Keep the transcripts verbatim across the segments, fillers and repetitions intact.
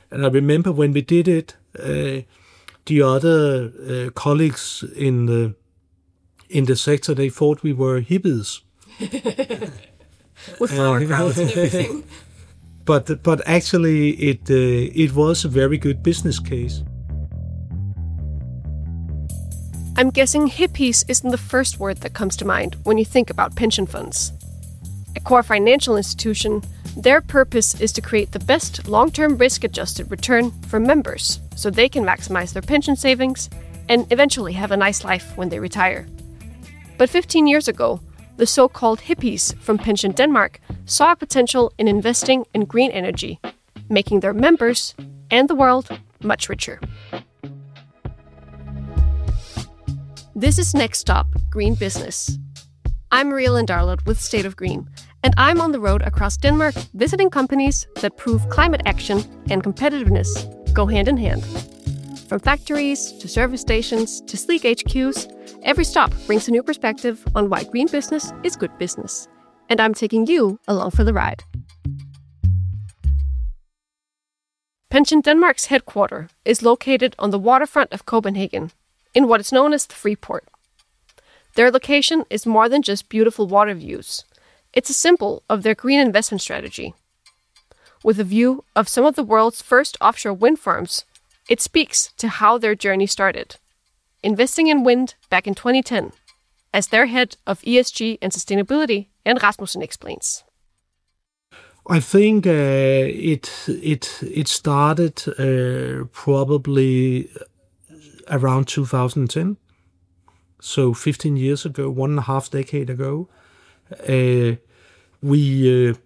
And I remember when we did it, uh, the other uh, colleagues in the in the sector, they thought we were hippies. With flower crowns and everything. But but actually, it uh, it was a very good business case. I'm guessing hippies isn't the first word that comes to mind when you think about pension funds. A core financial institution, their purpose is to create the best long-term risk-adjusted return for members so they can maximize their pension savings and eventually have a nice life when they retire. But fifteen years ago, the so-called hippies from Pension Denmark saw a potential in investing in green energy, making their members and the world much richer. This is Next Stop, Green Business. I'm Maria Lindarlot with State of Green, and I'm on the road across Denmark visiting companies that prove climate action and competitiveness go hand in hand. From factories to service stations to sleek H Qs, every stop brings a new perspective on why green business is good business. And I'm taking you along for the ride. Pension Denmark's headquarters is located on the waterfront of Copenhagen, in what is known as the Freeport. Their location is more than just beautiful water views. It's a symbol of their green investment strategy. With a view of some of the world's first offshore wind farms, it speaks to how their journey started, investing in wind back in twenty ten, as their head of E S G and sustainability, Jan Rasmussen, explains. I think uh, it it it started uh, probably around two thousand ten, so fifteen years ago, one and a half decade ago. Uh, we uh,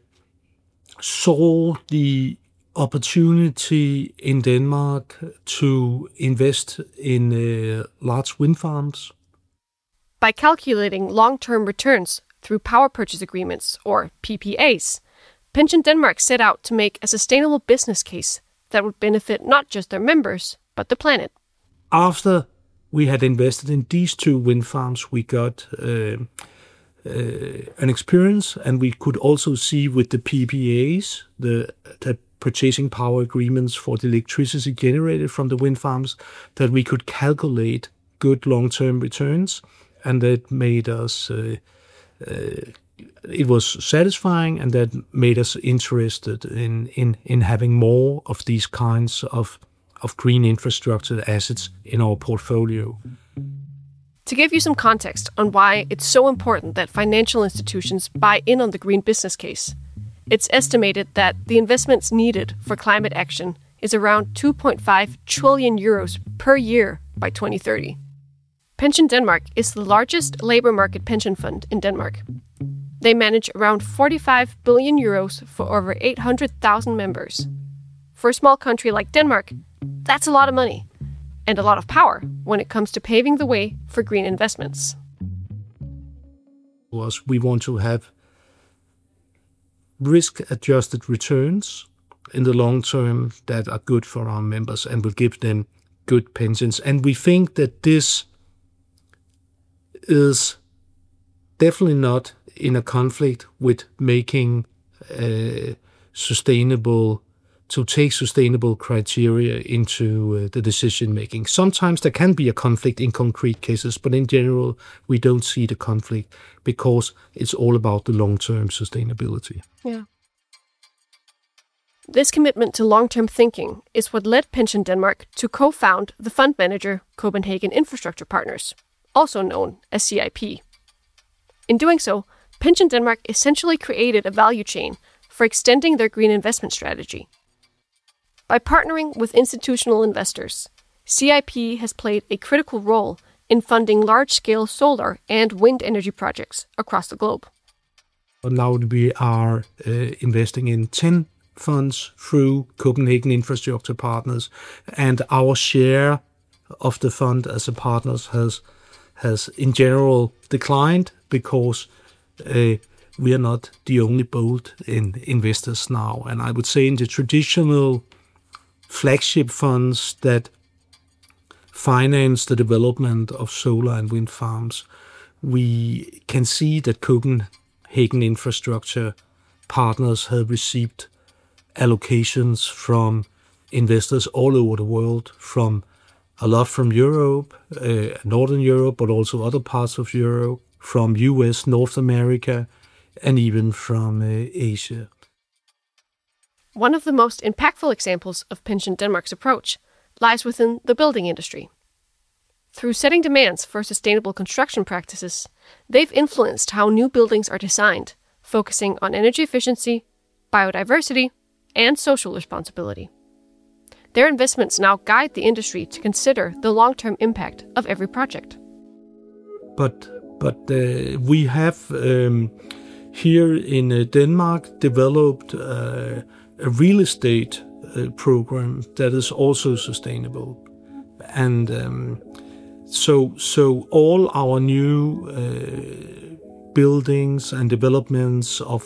saw the opportunity in Denmark to invest in uh, large wind farms. By calculating long-term returns through power purchase agreements, or P P As, Pension Denmark set out to make a sustainable business case that would benefit not just their members, but the planet. After we had invested in these two wind farms, we got uh, uh, an experience, and we could also see with the P P As, the, the purchasing power agreements for the electricity generated from the wind farms, that we could calculate good long-term returns, and that made us, uh, uh, it was satisfying, and that made us interested in, in, in having more of these kinds of of green infrastructure assets in our portfolio. To give you some context on why it's so important that financial institutions buy in on the green business case, it's estimated that the investments needed for climate action is around two point five trillion euros per year by twenty thirty. Pension Denmark is the largest labor market pension fund in Denmark. They manage around forty-five billion euros for over eight hundred thousand members. For a small country like Denmark, that's a lot of money and a lot of power when it comes to paving the way for green investments. We want to have risk-adjusted returns in the long term that are good for our members and will give them good pensions. And we think that this is definitely not in a conflict with making uh, sustainable to take sustainable criteria into uh, the decision-making. Sometimes there can be a conflict in concrete cases, but in general, we don't see the conflict because it's all about the long-term sustainability. Yeah. This commitment to long-term thinking is what led Pension Denmark to co-found the fund manager Copenhagen Infrastructure Partners, also known as C I P. In doing so, Pension Denmark essentially created a value chain for extending their green investment strategy. By partnering with institutional investors, C I P has played a critical role in funding large-scale solar and wind energy projects across the globe. Now we are uh, investing in ten funds through Copenhagen Infrastructure Partners, and our share of the fund as a partners has has in general declined because uh, we are not the only boat in investors now. And I would say in the traditional flagship funds that finance the development of solar and wind farms, we can see that Copenhagen Infrastructure Partners have received allocations from investors all over the world, from a lot from Europe, uh, Northern Europe, but also other parts of Europe, from U S, North America, and even from uh, Asia. One of the most impactful examples of Pension Denmark's approach lies within the building industry. Through setting demands for sustainable construction practices, they've influenced how new buildings are designed, focusing on energy efficiency, biodiversity, and social responsibility. Their investments now guide the industry to consider the long-term impact of every project. But but uh, we have um, here in uh, Denmark developed uh, a real estate uh, program that is also sustainable, and um, so so all our new uh, buildings and developments of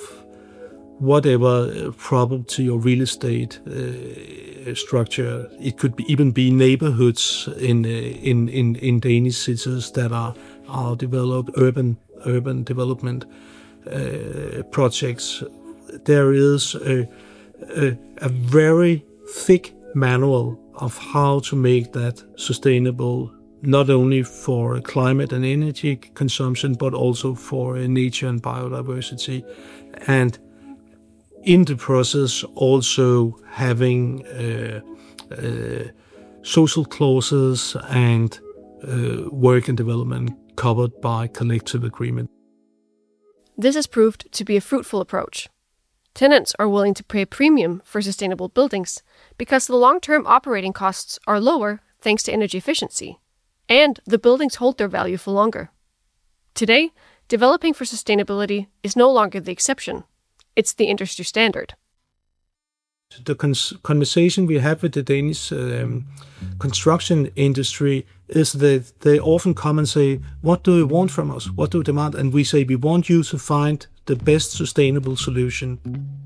whatever property or real estate uh, structure, it could be, even be neighborhoods in uh, in in in Danish cities that are are developed, urban urban development uh, projects. There is a, a a very thick manual of how to make that sustainable, not only for climate and energy consumption, but also for uh, nature and biodiversity, and in the process also having uh, uh, social clauses and uh, work and development covered by collective agreement. This has proved to be a fruitful approach. Tenants are willing to pay a premium for sustainable buildings because the long-term operating costs are lower thanks to energy efficiency, and the buildings hold their value for longer. Today, developing for sustainability is no longer the exception. It's the industry standard. The cons- conversation we have with the Danish um, construction industry is that they often come and say, what do you want from us? What do you demand? And we say, we want you to find the best sustainable solution.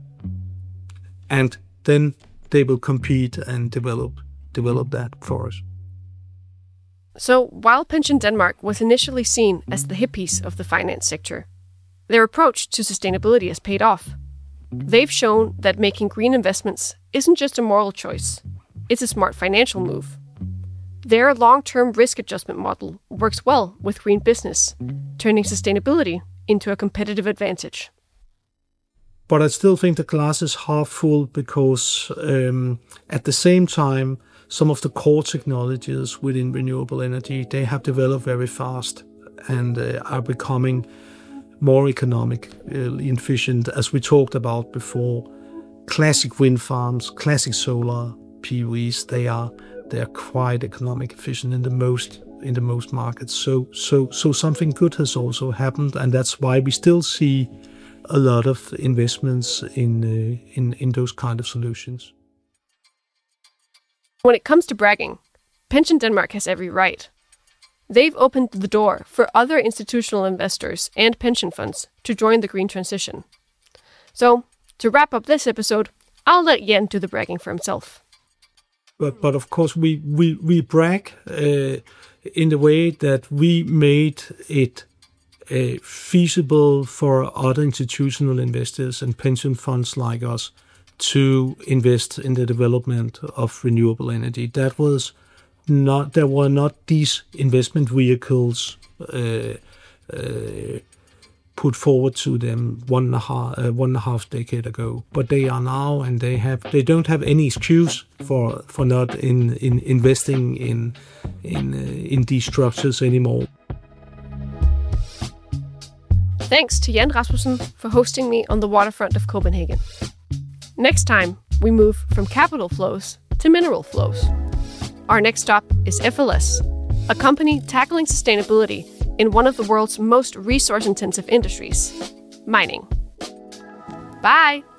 And then they will compete and develop develop that for us. So while Pension Denmark was initially seen as the hippies of the finance sector, their approach to sustainability has paid off. They've shown that making green investments isn't just a moral choice, it's a smart financial move. Their long-term risk adjustment model works well with green business, turning sustainability into a competitive advantage. But I still think the glass is half full because um, at the same time, some of the core technologies within renewable energy, they have developed very fast and uh, are becoming more economically efficient, as we talked about before. Classic wind farms, classic solar P Vs, they are they are quite economic efficient in the most in the most markets. So so so something good has also happened, and that's why we still see a lot of investments in uh, in in those kind of solutions. When it comes to bragging, Pension Denmark has every right. They've opened the door for other institutional investors and pension funds to join the green transition. So, to wrap up this episode, I'll let Jan do the bragging for himself. But but of course we we we brag uh, in the way that we made it uh, feasible for other institutional investors and pension funds like us to invest in the development of renewable energy. That was not there were not these investment vehicles uh, uh, put forward to them one and a half uh, one and a half decade ago, but they are now, and they have they don't have any excuse for for not in, in investing in in uh, in these structures anymore. Thanks to Jan Rasmussen for hosting me on the waterfront of Copenhagen. Next time, we move from capital flows to mineral flows. Our next stop is F L S, a company tackling sustainability in one of the world's most resource-intensive industries, mining. Bye!